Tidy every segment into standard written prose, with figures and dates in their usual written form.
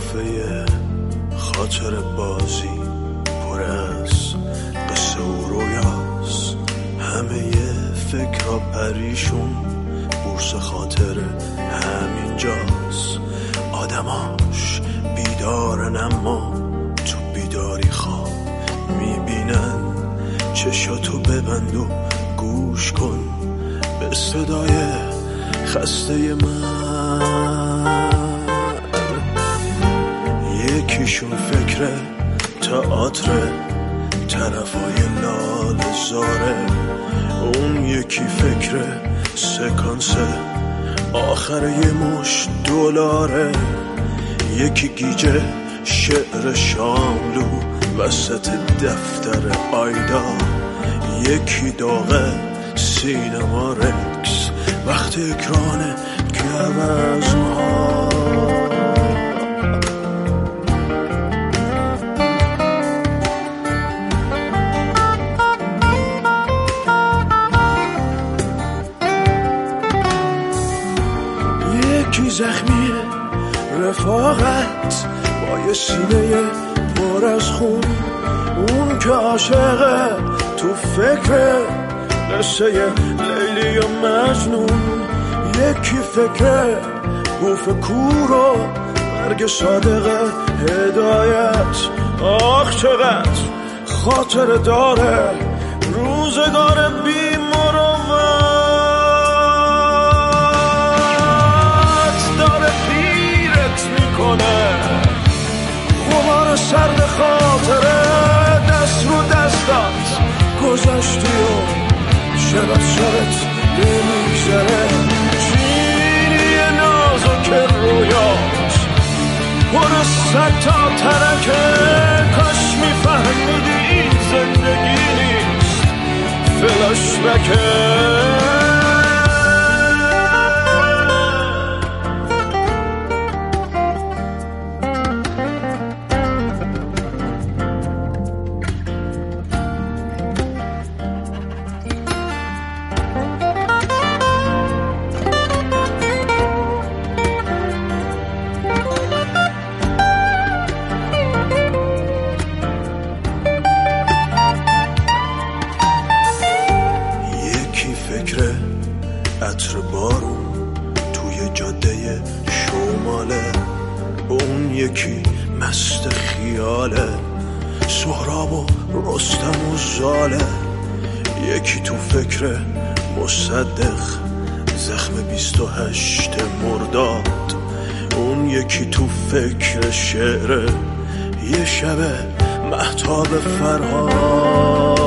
صفحه خاطر بازی پر از قصه و رویاست، همه فکرها پریشون، بورس خاطر همینجاست. آدماش بیدارن اما تو بیداری خواب میبینن. چشاتو ببند و گوش کن به صدای خسته من. یکیشون فکر تئاتر طرفای لال زاره، اون یکی فکر سکانس آخر یه مش دلاره، یکی گیجه شعر شاملو وسط دفتر آیدا، یکی داغه سینما رکس وقت اکران گوزن‌ها. یکی زخمی رفاقت با یه سینه پر از خون، اون که عاشقه تو فکر قصه لیلی و مجنون، یکی فکر بوف کور و مرگ صادق هدایت. آخ چقدر خاطر داره روزگار بی مروت، داره پیرت میکنه غبار سرد خاطره، دست رو دستات گذاشتی و شب از شبت نمیگذره. چینی نازک رویات پر صد تا ترکه، کاش میفهمیدی این زندگی نیست فلاش بکه. فکر عطر بارون توی جاده شماله، اون یکی مست خیاله سهراب و رستم و زاله، یکی تو فکر مصدق زخم 28 مرداد، اون یکی تو فکر شعر یه شب مهتاب فرهاد.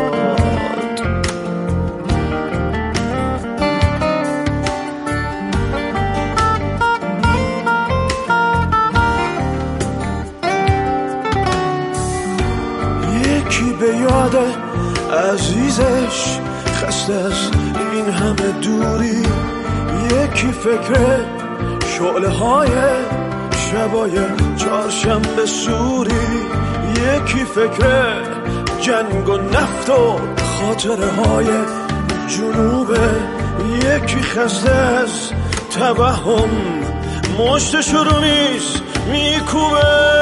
یکی به یاد عزیزش خسته از این همه دوری، یکی فکر شعله های شبای چهارشنبه سوری، یکی فکر جنگ و نفت و خاطره های جنوبه، یکی خسته از توهم مشتش رو نیست میکوبه.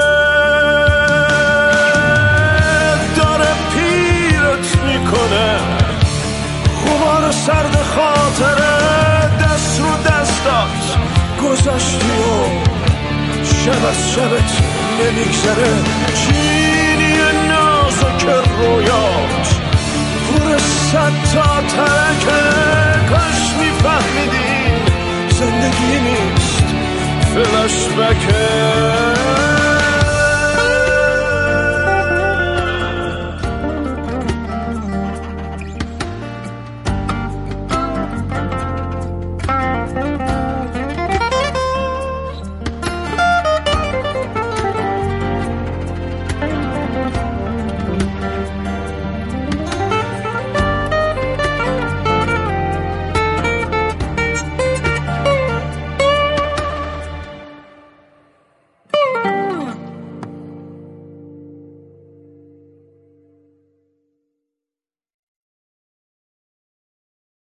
غبار سرد خاطره دست رو دستات گذاشتی و شب از شبت نمیگذره. چینی نازک رویات پر صد تا ترکه، کاش میفهمیدین زندگی نیست فلاش بکه.